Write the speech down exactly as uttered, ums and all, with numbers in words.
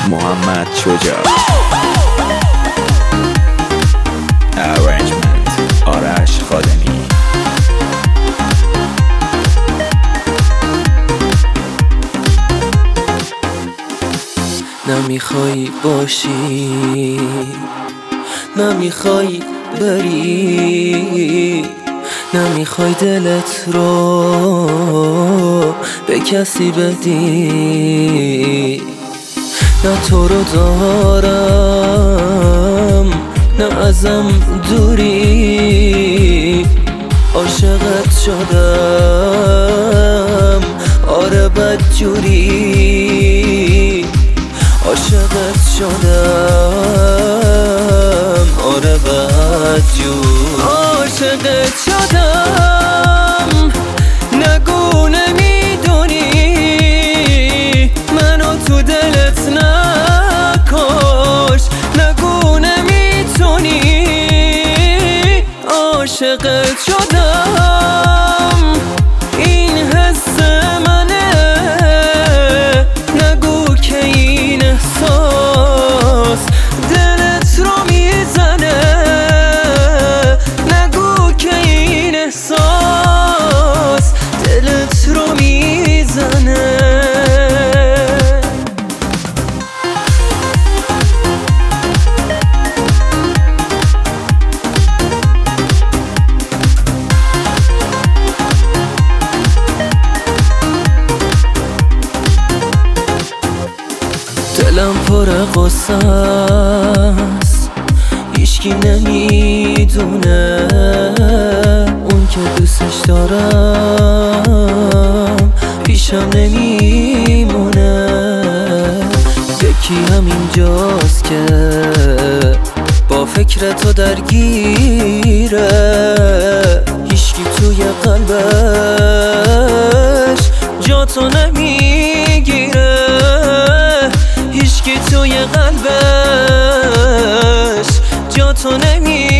محمد شجاع. Arrangement آرش خادمی. نمیخوای باشی، نمیخوای بری، نمیخوای دلت رو به کسی بدی. نه تو رو دارم نه ازم دوری، عاشقت شدم آره بدجوری، عاشقت شدم آره بدجوری، عاشقت شدم نگو نمیدونی، منو تو دلت نکش نگو نمیتونی، عاشقت شدم این حس منه، نگو که این احساس دلت رو میزنه، نگو که این احساس دلت رو میزنه. دلم پر غصه است، هیچکی نمیدونه اون که دوستش دارم پیشم نمیمونه. یکی همینجاست که با فکر تو درگیره، هیچکی توی قلبش جا تو نمیگیره، هیچکی توی قلبش جا تو نمیگیره.